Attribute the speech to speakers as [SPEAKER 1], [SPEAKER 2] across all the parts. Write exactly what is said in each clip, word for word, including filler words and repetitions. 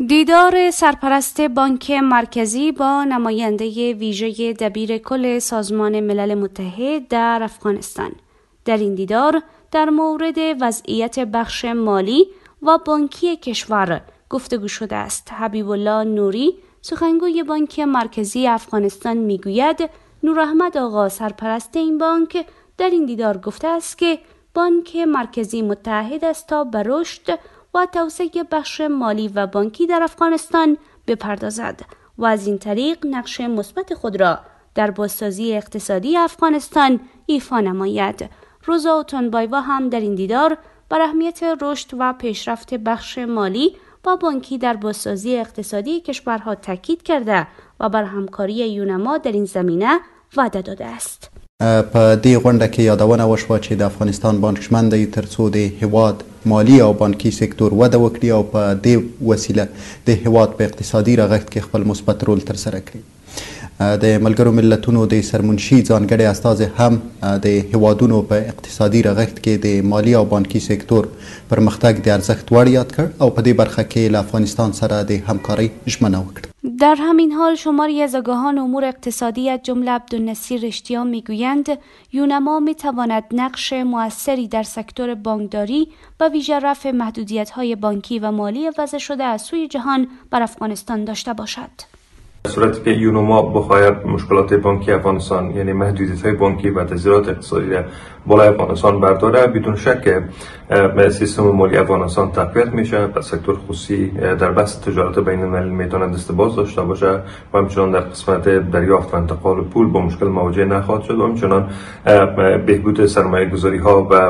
[SPEAKER 1] دیدار سرپرست بانک مرکزی با نماینده ویژه دبیر کل سازمان ملل متحد در افغانستان. در این دیدار در مورد وضعیت بخش مالی و بانکی کشور گفتگو شده است. حبیب الله نوری، سخنگوی بانک مرکزی افغانستان، میگوید نور احمد آقا، سرپرست این بانک، در این دیدار گفته است که بانک مرکزی متحد است تا به رشد و توسعه بخش مالی و بانکی در افغانستان بپردازد و از این طریق نقش مثبت خود را در بازسازی اقتصادی افغانستان ایفا نماید. روزا تنبایوا هم در این دیدار بر اهمیت رشد و پیشرفت بخش مالی و بانکی در بازسازی اقتصادی کشورها تاکید کرده و بر همکاری یونما در این زمینه وعده داده است.
[SPEAKER 2] په دې غونډه کې یادونه وشوه چې د افغانستان بانک شتمن دی تر څو د هیواد مالی او بانکي سکتور وده وکړي او په دې وسیله د هیواد په اقتصادي رغښت کې خپل مثبت رول ترسره کړي. د ملګرو ملتونو د سرمنشي ځانګړي استازي هم د هیوادونو په اقتصادي رغښت کې د مالی او بانکي سکتور پرمختګ د ارزښت وړ یاد کړ او په دې برخه کې له افغانستان سره د همکارۍ ژمنه وکړه.
[SPEAKER 1] در همین حال شماری از آگاهان امور اقتصادی از جمله عبدالنصیر رشتیان میگویند یونما میتواند نقش موثری در سکتور بانکداری و ویژه رفع محدودیت‌های بانکی و مالی وضع شده از سوی جهان بر افغانستان داشته باشد.
[SPEAKER 3] در صورتی که یونما بخواهد مشکلات بانکی افغانستان یعنی محدودیت‌های بانکی و تضییعات اقتصادی را بالای افغانستان برداره، بدون شک سیستم مالی افغانستان تقویت میشه و سکتور خصوصی در بحث تجارت بین المللی میتونه دست باز داشته باشه و همچنان در قسمت دریافت و انتقال پول با مشکل مواجه نخواهد شد و همچنان بهبود سرمایه گذاری ها و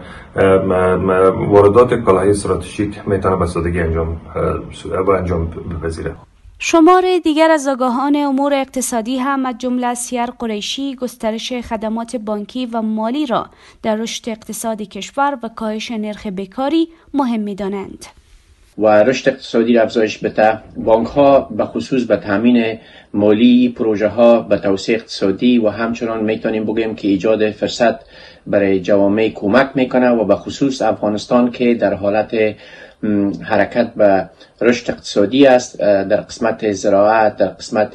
[SPEAKER 3] واردات کالاهای استراتژیک میتونه به سادگی انجام و انجام بپذیره.
[SPEAKER 1] شمار دیگر از آگاهان امور اقتصادی هم از جمله سیر قریشی گسترش خدمات بانکی و مالی را در رشد اقتصاد کشور و کاهش نرخ بیکاری مهم می‌دانند.
[SPEAKER 4] و رشد اقتصادی را افزایش بده، بانک ها به خصوص به تامین مالی پروژه ها به توسعه اقتصادی و همچنان میتونیم بگیم که ایجاد فرصت برای جوامع کمک میکنه و به خصوص افغانستان که در حالت حرکت به رشد اقتصادی است، در قسمت زراعت، در قسمت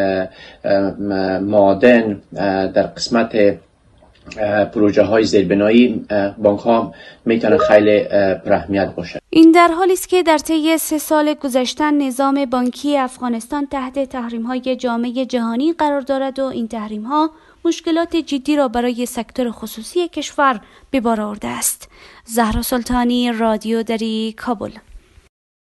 [SPEAKER 4] معادن، در قسمت پروژه های زیربنایی بانک ها میتونه خیلی پر اهمیت باشه.
[SPEAKER 1] این در حالی است که در طی سه سال گذشته نظام بانکی افغانستان تحت تحریم های جامعه جهانی قرار دارد و این تحریم ها مشکلات جدی را برای سکتور خصوصی کشور به بار آورده است. زهرا سلطانی، رادیو دری، کابل.